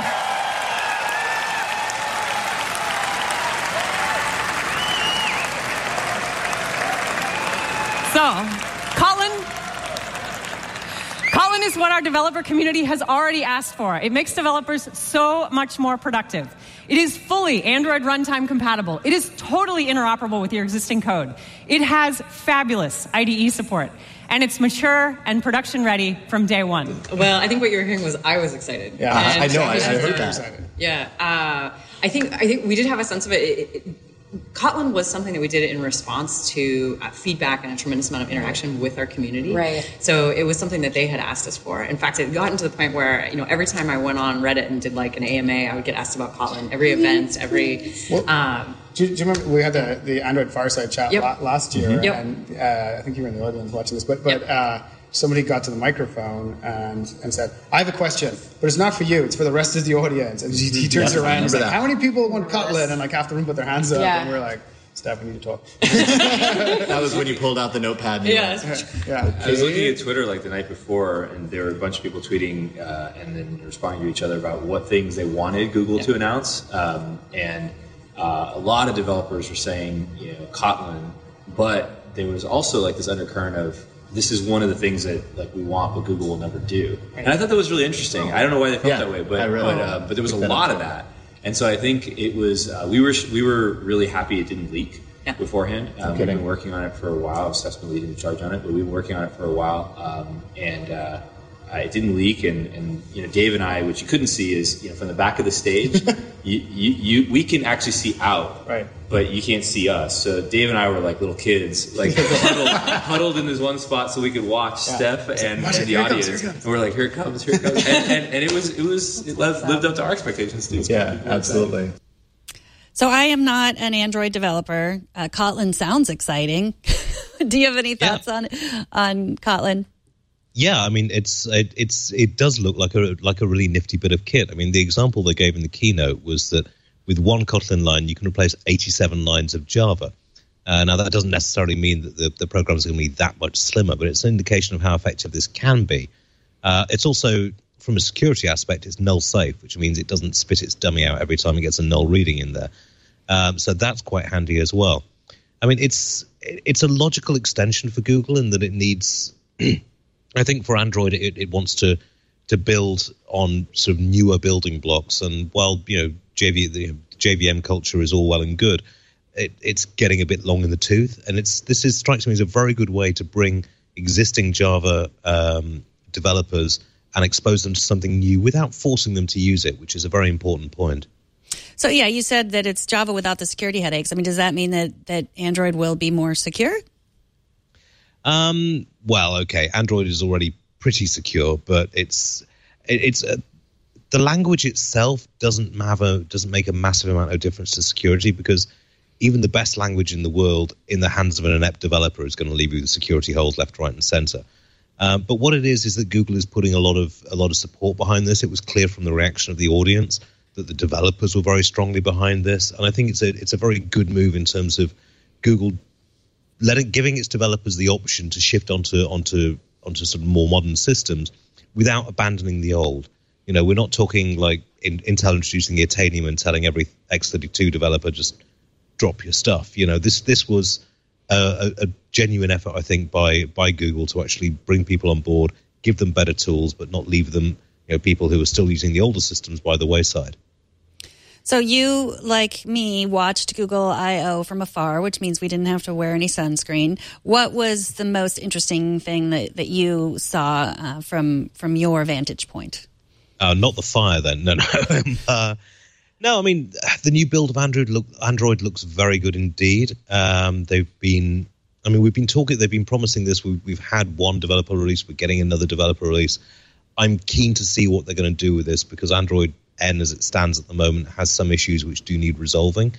So, Kotlin is what our developer community has already asked for. It makes developers so much more productive. It is fully Android runtime compatible. It is totally interoperable with your existing code. It has fabulous IDE support. And it's mature and production ready from day one. Well, I think what you were hearing was I was excited. Yeah, I know. I heard that. Excited. Yeah. I think we did have a sense of it. Kotlin was something that we did in response to feedback and a tremendous amount of interaction with our community. Right. So it was something that they had asked us for. In fact, it had gotten to the point where, every time I went on Reddit and did like an AMA, I would get asked about Kotlin. Every event, every... Do you remember we had the Android Fireside Chat last year, Yep. and I think you were in the audience watching this, but somebody got to the microphone and said, I have a question, but it's not for you, it's for the rest of the audience. And he turns around and he's like, how many people want Kotlin? And like half the room put their hands up, and we're like, Steph, we need to talk. That was when you pulled out the notepad. Yeah. I was looking at Twitter like the night before, and there were a bunch of people tweeting and then responding to each other about what things they wanted Google to announce. And a lot of developers were saying, Kotlin, but there was also like this undercurrent of, this is one of the things that we want, but Google will never do. And I thought that was really interesting. I don't know why they felt that way, but there was a lot of that. And so I think it was we were really happy it didn't leak beforehand. We've been working on it for a while. Steph's been leading the charge on it, but we've been working on it for a while. And it didn't leak. And Dave and I, which you couldn't see, is from the back of the stage, we can actually see out. Right. But you can't see us. So Dave and I were like little kids, like huddled in this one spot so we could watch Steph and the audience. And we're like, here it comes. And it lived up to our expectations too. Yeah, absolutely. So I am not an Android developer. Kotlin sounds exciting. Do you have any thoughts on Kotlin? Yeah, I mean, it does look like a really nifty bit of kit. I mean, the example they gave in the keynote was that with one Kotlin line, you can replace 87 lines of Java. Now, that doesn't necessarily mean that the programs are going to be that much slimmer, but it's an indication of how effective this can be. It's also, from a security aspect, it's null safe, which means it doesn't spit its dummy out every time it gets a null reading in there. So that's quite handy as well. I mean, it's a logical extension for Google in that it needs... I think for Android, it wants to build on sort of newer building blocks. And while, the JVM culture is all well and good, it's getting a bit long in the tooth, and this strikes me as a very good way to bring existing Java developers and expose them to something new without forcing them to use it, which is a very important point. So, yeah, you said that it's Java without the security headaches. I mean, does that mean that Android will be more secure? Well, okay, Android is already pretty secure, but it's the language itself doesn't make a massive amount of difference to security, because even the best language in the world in the hands of an inept developer is going to leave you with security holes left, right, and center. But what it is that Google is putting a lot of support behind this. It was clear from the reaction of the audience that the developers were very strongly behind this, and I think it's a very good move in terms of Google giving its developers the option to shift onto sort of more modern systems without abandoning the old. We're not talking like Intel introducing the Itanium and telling every x32 developer just drop your stuff. This was a genuine effort, I think, by Google to actually bring people on board, give them better tools, but not leave them, people who are still using the older systems by the wayside. So you, like me, watched Google I/O from afar, which means we didn't have to wear any sunscreen. What was the most interesting thing that you saw from your vantage point? Not the fire, then. No. No, I mean, the new build of Android looks very good indeed. They've been promising this. We've had one developer release. We're getting another developer release. I'm keen to see what they're going to do with this, because Android N, as it stands at the moment, has some issues which do need resolving.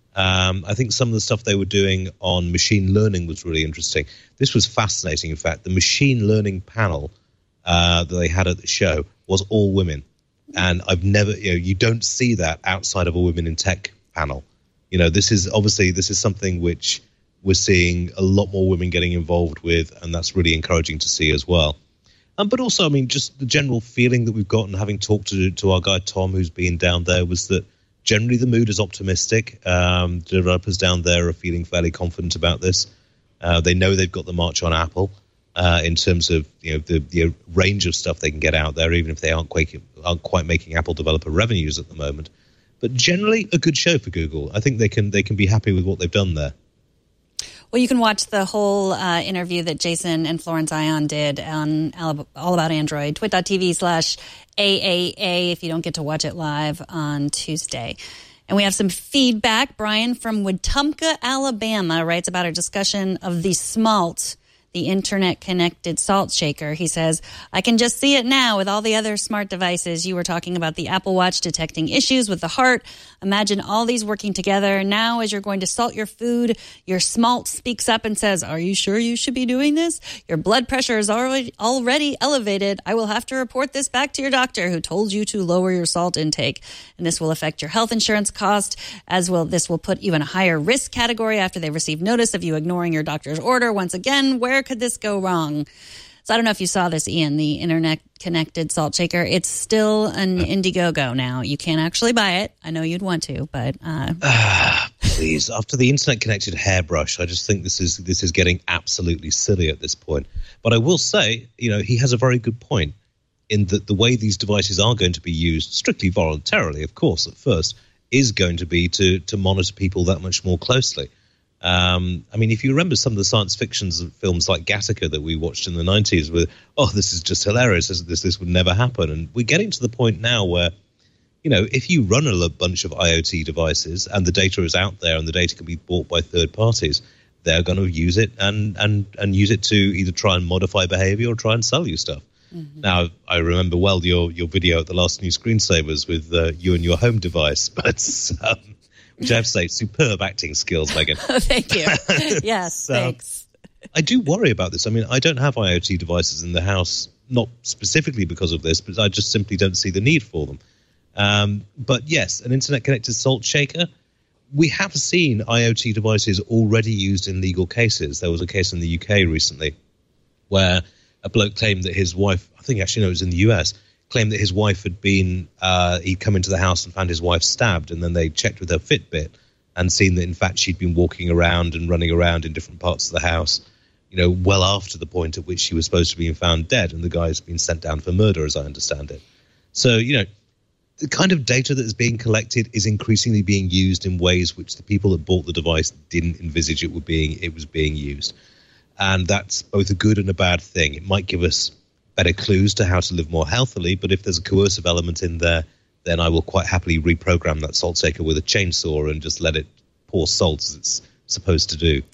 I think some of the stuff they were doing on machine learning was really interesting. This was fascinating, in fact. The machine learning panel that they had at the show was all women. And I've never, you don't see that outside of a women in tech panel. This is something which we're seeing a lot more women getting involved with, and that's really encouraging to see as well. But also, I mean, just the general feeling that we've gotten, having talked to our guy Tom, who's been down there, was that generally the mood is optimistic. The developers down there are feeling fairly confident about this. They know they've got the march on Apple in terms of the range of stuff they can get out there, even if they aren't quite making Apple developer revenues at the moment. But generally, a good show for Google. I think they can be happy with what they've done there. Well, you can watch the whole interview that Jason and Florence Ion did on All About Android, twit.tv/AAA if you don't get to watch it live on Tuesday. And we have some feedback. Brian from Wetumpka, Alabama, writes about our discussion of the Smalt, the internet-connected salt shaker. He says, I can just see it now with all the other smart devices. You were talking about the Apple Watch detecting issues with the heart. Imagine all these working together. Now, as you're going to salt your food, your Smalt speaks up and says, are you sure you should be doing this? Your blood pressure is already elevated. I will have to report this back to your doctor who told you to lower your salt intake. And this will affect your health insurance cost, this will put you in a higher risk category after they receive notice of you ignoring your doctor's order. Once again, where could this go wrong? So I don't know if you saw this, Ian, the internet-connected salt shaker. It's still an Indiegogo now. You can't actually buy it. I know you'd want to, but... Please, after the internet-connected hairbrush, I just think this is getting absolutely silly at this point. But I will say, he has a very good point in that the way these devices are going to be used, strictly voluntarily, of course, at first, is going to be to monitor people that much more closely. I mean, if you remember some of the science fiction films like Gattaca that we watched in the 90s with, this is just hilarious, this would never happen. And we're getting to the point now where, if you run a bunch of IoT devices and the data is out there and the data can be bought by third parties, they're going to use it and use it to either try and modify behavior or try and sell you stuff. Mm-hmm. Now, I remember well your video at the last New Screensavers with you and your home device, but... which I have to say, superb acting skills, Megan. Thank you. Yes, thanks. I do worry about this. I mean, I don't have IoT devices in the house, not specifically because of this, but I just simply don't see the need for them. But yes, an internet-connected salt shaker. We have seen IoT devices already used in legal cases. There was a case in the UK recently where a bloke claimed that his wife, I think actually no, it was in the US, claimed that his wife had been, he'd come into the house and found his wife stabbed, and then they checked with her Fitbit and seen that, in fact, she'd been walking around and running around in different parts of the house, well after the point at which she was supposed to be found dead, and the guy's been sent down for murder, as I understand it. So, the kind of data that is being collected is increasingly being used in ways which the people that bought the device didn't envisage it was being used. And that's both a good and a bad thing. It might give us better clues to how to live more healthily, but if there's a coercive element in there, then I will quite happily reprogram that salt shaker with a chainsaw and just let it pour salt as it's supposed to do.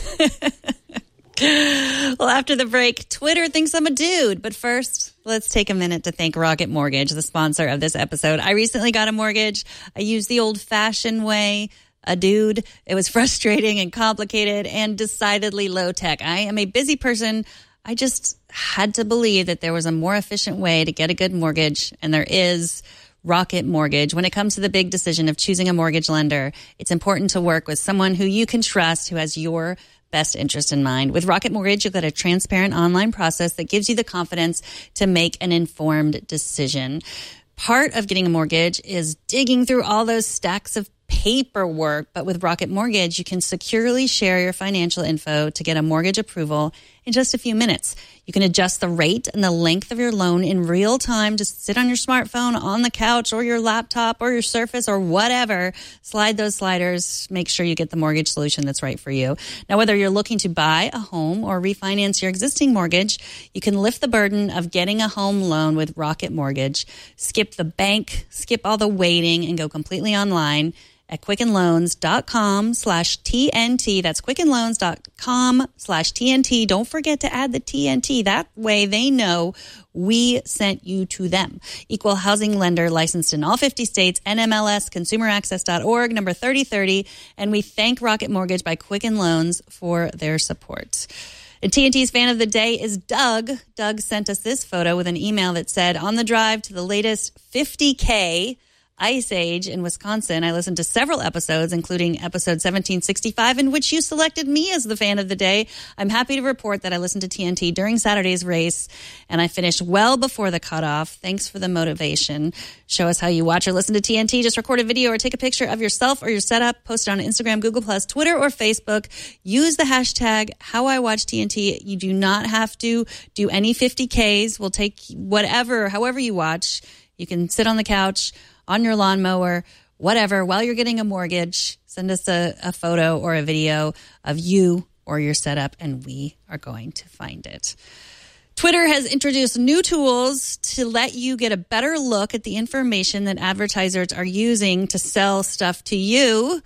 Well, after the break, Twitter thinks I'm a dude. But first, let's take a minute to thank Rocket Mortgage, the sponsor of this episode. I recently got a mortgage. I used the old-fashioned way, a dude. It was frustrating and complicated and decidedly low-tech. I am a busy person. I just had to believe that there was a more efficient way to get a good mortgage, and there is. Rocket Mortgage. When it comes to the big decision of choosing a mortgage lender, it's important to work with someone who you can trust, who has your best interest in mind. With Rocket Mortgage, you'll get a transparent online process that gives you the confidence to make an informed decision. Part of getting a mortgage is digging through all those stacks of paperwork, but with Rocket Mortgage, you can securely share your financial info to get a mortgage approval in just a few minutes. You can adjust the rate and the length of your loan in real time. Just sit on your smartphone, on the couch, or your laptop, or your Surface, or whatever. Slide those sliders. Make sure you get the mortgage solution that's right for you. Now, whether you're looking to buy a home or refinance your existing mortgage, you can lift the burden of getting a home loan with Rocket Mortgage. Skip the bank, skip all the waiting, and go completely online at quickenloans.com/TNT. That's quickenloans.com/TNT. Don't forget to add the TNT. That way they know we sent you to them. Equal housing lender, licensed in all 50 states, NMLS, consumeraccess.org, number 3030. And we thank Rocket Mortgage by Quicken Loans for their support. And TNT's fan of the day is Doug. Doug sent us this photo with an email that said, on the drive to the latest 50K Ice Age in Wisconsin, I listened to several episodes, including episode 1765, in which you selected me as the fan of the day. I'm happy to report that I listened to TNT during Saturday's race, and I finished well before the cutoff. Thanks for the motivation. Show us how you watch or listen to TNT. Just record a video or take a picture of yourself or your setup. Post it on Instagram, Google+, Twitter, or Facebook. Use the hashtag HowIWatchTNT. You do not have to do any 50Ks. We'll take however you watch. You can sit on the couch, on your lawnmower, whatever, while you're getting a mortgage. Send us a photo or a video of you or your setup, and we are going to find it. Twitter has introduced new tools to let you get a better look at the information that advertisers are using to sell stuff to you.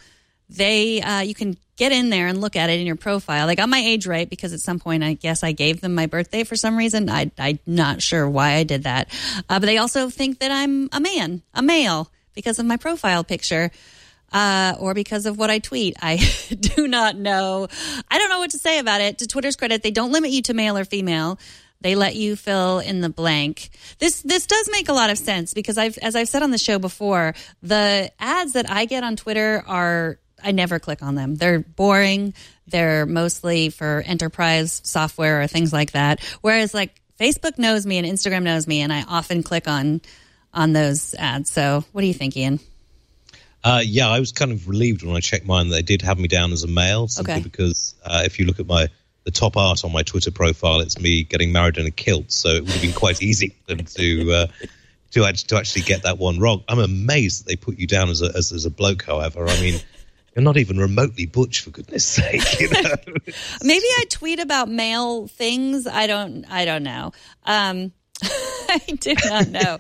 You can get in there and look at it in your profile. They got my age right because at some point I guess I gave them my birthday for some reason. I'm not sure why I did that. But they also think that I'm a male, because of my profile picture. Or because of what I tweet. I do not know. I don't know what to say about it. To Twitter's credit, they don't limit you to male or female. They let you fill in the blank. This does make a lot of sense because as I've said on the show before, the ads that I get on Twitter I never click on them. They're boring. They're mostly for enterprise software or things like that. Whereas like Facebook knows me and Instagram knows me, and I often click on those ads. So what do you think, Ian? Yeah, I was kind of relieved when I checked mine that they did have me down as a male, simply because if you look at the top art on my Twitter profile, it's me getting married in a kilt, so it would have been quite easy for them to actually get that one wrong. I'm amazed that they put you down as a bloke, however. I mean, you're not even remotely butch, for goodness sake. Maybe I tweet about male things. I don't know. I do not know.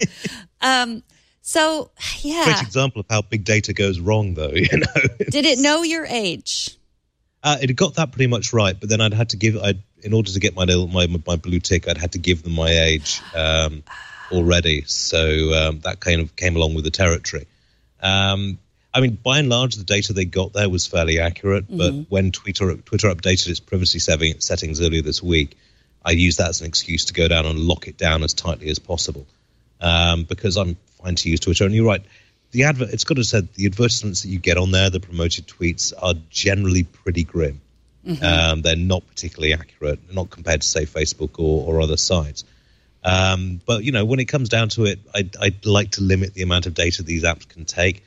So, yeah. Great example of how big data goes wrong, though. Did it know your age? It got that pretty much right, but then in order to get my blue tick, I'd had to give them my age already. So that kind of came along with the territory. I mean, by and large, the data they got there was fairly accurate. But when Twitter updated its privacy settings earlier this week, I used that as an excuse to go down and lock it down as tightly as possible, because I'm fine to use Twitter. And you're right, it's got to be said, the advertisements that you get on there, the promoted tweets, are generally pretty grim. They're not particularly accurate, not compared to, say, Facebook or other sites. But, when it comes down to it, I'd like to limit the amount of data these apps can take.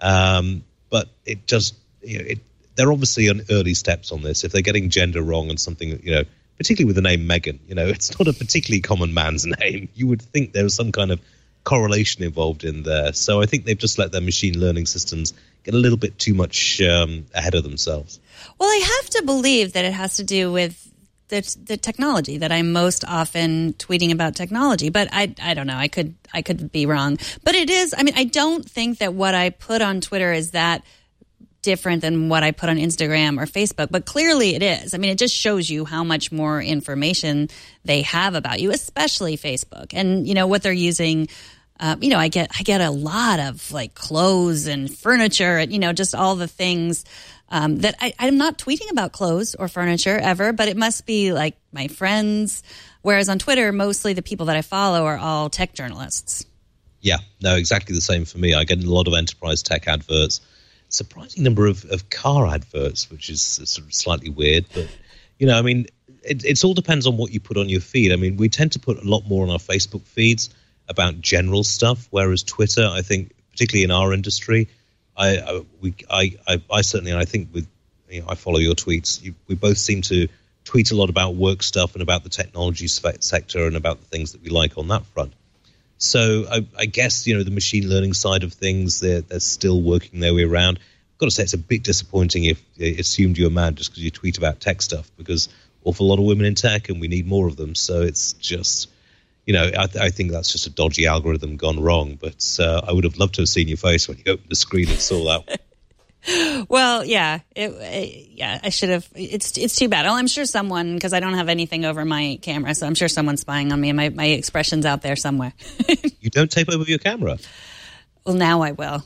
But it just, they're obviously on early steps on this. If they're getting gender wrong and something, particularly with the name Megan, it's not a particularly common man's name. You would think there was some kind of correlation involved in there. So I think they've just let their machine learning systems get a little bit too much ahead of themselves. Well, I have to believe that it has to do with the technology, that I'm most often tweeting about technology, but I don't know. I could be wrong, but it is. I mean, I don't think that what I put on Twitter is that different than what I put on Instagram or Facebook, but clearly it is. I mean, it just shows you how much more information they have about you, especially Facebook, and what they're using. I get a lot of like clothes and furniture, and just all the things. That I'm not tweeting about clothes or furniture ever, but it must be like my friends. Whereas on Twitter, mostly the people that I follow are all tech journalists. Yeah, no, exactly the same for me. I get a lot of enterprise tech adverts, surprising number of car adverts, which is sort of slightly weird. But, I mean, it all depends on what you put on your feed. I mean, we tend to put a lot more on our Facebook feeds about general stuff, whereas Twitter, I think, particularly in our industry, I certainly, and I think with, I follow your tweets. We both seem to tweet a lot about work stuff and about the technology sector and about the things that we like on that front. So I guess, the machine learning side of things, they're still working their way around. I've got to say, it's a bit disappointing if they assumed you're a man just because you tweet about tech stuff, because awful lot of women in tech and we need more of them. So it's just, I think that's just a dodgy algorithm gone wrong. But I would have loved to have seen your face when you opened the screen and saw that. Well, yeah, I should have. It's too bad. Well, I'm sure someone, because I don't have anything over my camera, so I'm sure someone's spying on me, and my expression's out there somewhere. You don't tape over your camera? Well, now I will.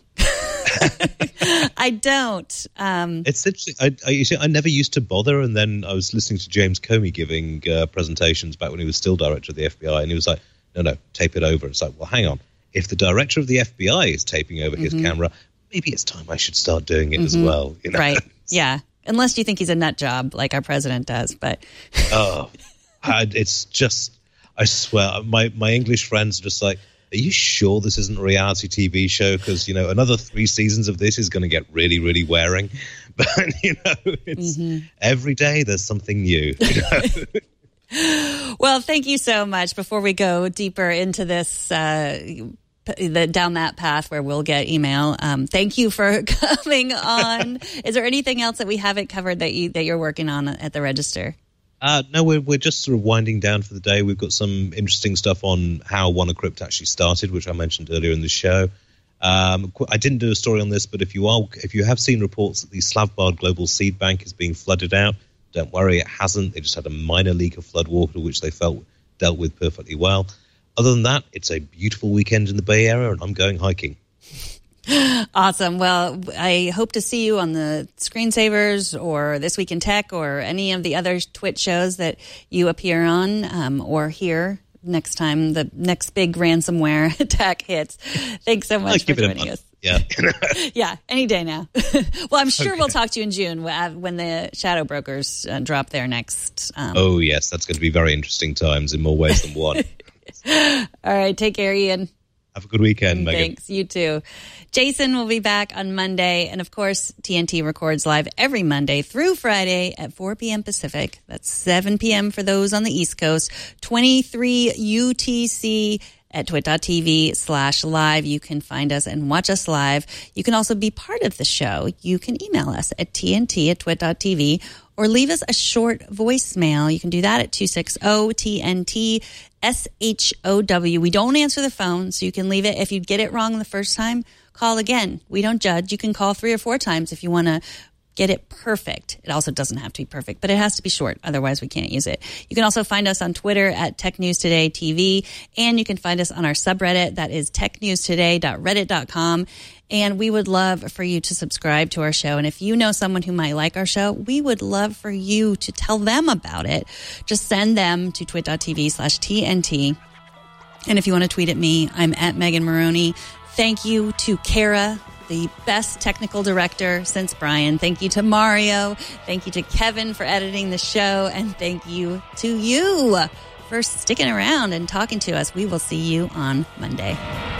I don't. It's interesting. I never used to bother, and then I was listening to James Comey giving presentations back when he was still director of the FBI, and he was like, no, tape it over. It's like, well, hang on. If the director of the FBI is taping over his camera, maybe it's time I should start doing it as well. Right, yeah. Unless you think he's a nut job like our president does, but... it's just, I swear, my English friends are just like, are you sure this isn't a reality TV show? Because, another 3 seasons of this is going to get really, really wearing. But, it's every day there's something new. Well, thank you so much. Before we go deeper into this, down that path where we'll get email, thank you for coming on. Is there anything else that we haven't covered that you're working on at the Register? No, we're just sort of winding down for the day. We've got some interesting stuff on how WannaCrypt actually started, which I mentioned earlier in the show. I didn't do a story on this, but if you have seen reports that the Slavbard Global Seed Bank is being flooded out, don't worry, it hasn't. They just had a minor leak of flood water, which they felt dealt with perfectly well. Other than that, it's a beautiful weekend in the Bay Area, and I'm going hiking. Awesome. Well, I hope to see you on the Screensavers or This Week in Tech or any of the other Twitch shows that you appear on, or here next time the next big ransomware attack hits. Thanks so much for joining us. Yeah. Yeah, any day now. Well, I'm sure we'll talk to you in June when the Shadow Brokers drop their next. Oh, yes. That's going to be very interesting times in more ways than one. All right. Take care, Ian. Have a good weekend, Megan. Thanks. You too. Jason will be back on Monday. And, of course, TNT records live every Monday through Friday at 4 p.m. Pacific. That's 7 p.m. for those on the East Coast. 23 UTC at twit.tv/live. You can find us and watch us live. You can also be part of the show. You can email us at tnt@twit.tv or leave us a short voicemail. You can do that at 260-TNT-SHOW. We don't answer the phone, so you can leave it. If you get it wrong the first time, call again. We don't judge. You can call 3 or 4 times if you want to get it perfect. It also doesn't have to be perfect, but it has to be short. Otherwise, we can't use it. You can also find us on Twitter at Tech News Today TV, and you can find us on our subreddit. That is technewstoday.reddit.com. And we would love for you to subscribe to our show. And if you know someone who might like our show, we would love for you to tell them about it. Just send them to twit.tv/TNT. And if you want to tweet at me, I'm at Megan Maroney. Thank you to Kara, the best technical director since Brian. Thank you to Mario. Thank you to Kevin for editing the show. And thank you to you for sticking around and talking to us. We will see you on Monday.